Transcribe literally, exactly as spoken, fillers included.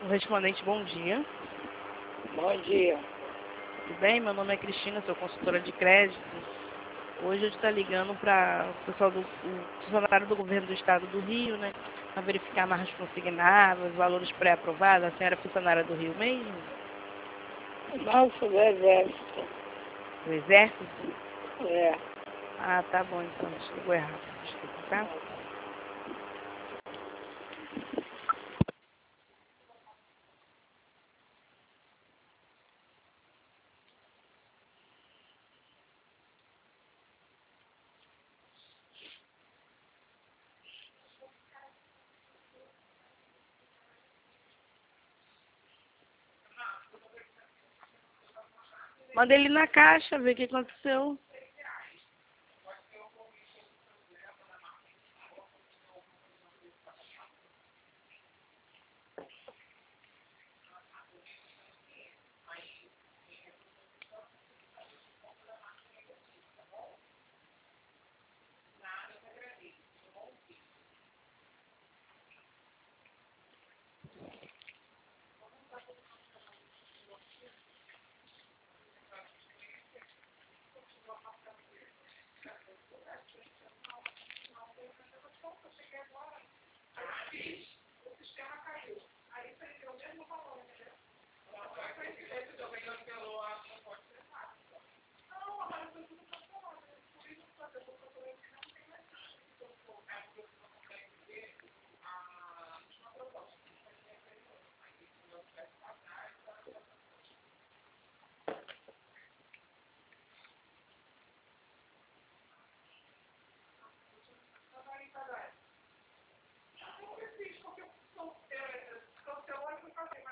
Respondente, bom dia. Bom dia. Tudo bem? Meu nome é Cristina, sou consultora de crédito. Hoje eu estou ligando para o pessoal do o funcionário do governo do estado do Rio, né? Para verificar margens consignadas, valores pré-aprovados. A senhora é funcionária do Rio mesmo? Não, sou do Exército. Do Exército? É. Ah, tá bom então. Chegou errado. Desculpa, tá? Manda ele na caixa, ver o que aconteceu.